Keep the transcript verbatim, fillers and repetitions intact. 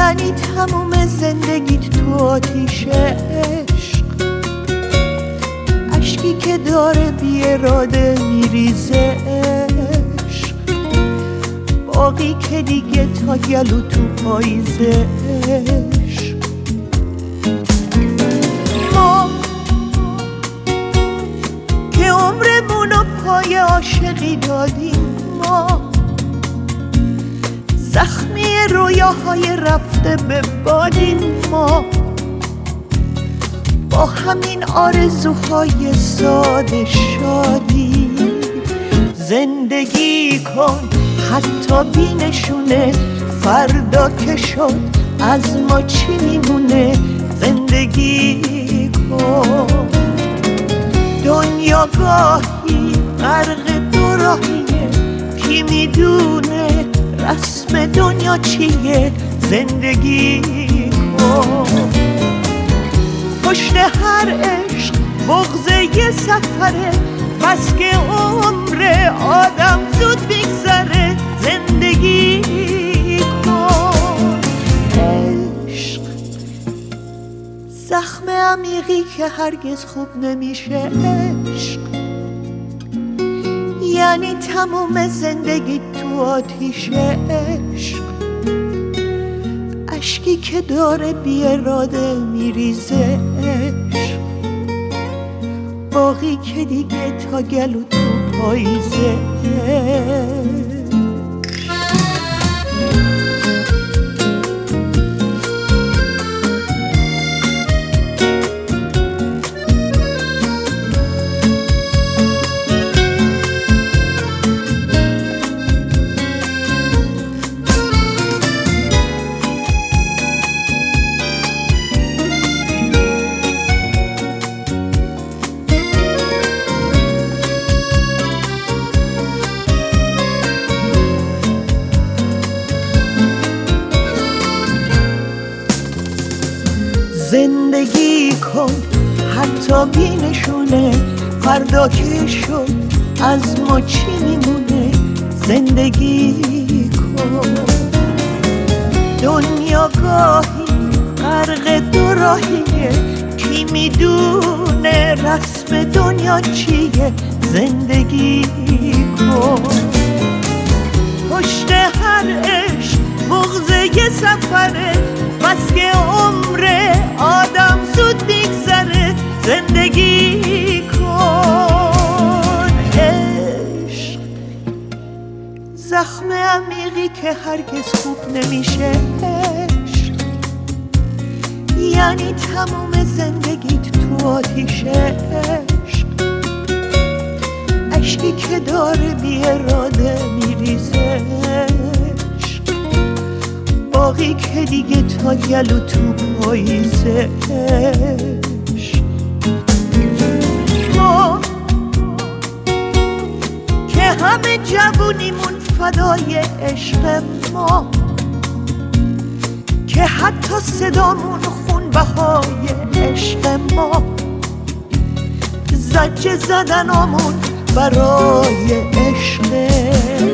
یعنی تموم زندگیت تو آتیش عشق، اشکی که داره بی اراده میریزه عشق، باقی که دیگه تا گلو تو پاییزه عشق. ما که عمرمونو پای عاشقی دادیم، ما زخمی رویاهای رفته به بادیم، ما با همین آرزوهای ساده شادی. زندگی کن حتی بی نشونه، فردا که شد از ما چی میمونه. زندگی کن، دنیا گاهی غرق دو راهیه، کی میدونه رسم دنیا چیه. زندگی کن، پشت هر عشق بغض یه سفره، بس که عمر آدم زود بگذره. زندگی کن، عشق زخم عمیقی که هرگز خوب نمیشه عشق، یعنی تموم زندگی تو آتیش عشق، اشکی که داره بی اراده میریزه عشق، باقی که دیگه تا گلو تو پاییزه عشق. زندگی کن حتی بی نشونه، فردا که شد از ما چی میمونه. زندگی کن، دنیا گاهی غرق دو راهیه، کی میدونه رسم دنیا چیه. زندگی کن، پشت هر عشق بغض یه سفره، بس که عمر آدم زود بگذره. زندگی کن، عشق زخم عمیقی که هرگز خوب نمیشه عشق، یعنی تموم زندگیت تو آتیش عشق، اشکی که داره بی اراده میریزه عشق، باقی که دیگه تا گلو تو پاییزه عشق. ما که همه جوونیمون فدای عشق، ما که حتی صدامون خون بهای عشق، ما زجه زدنامون برای عشق.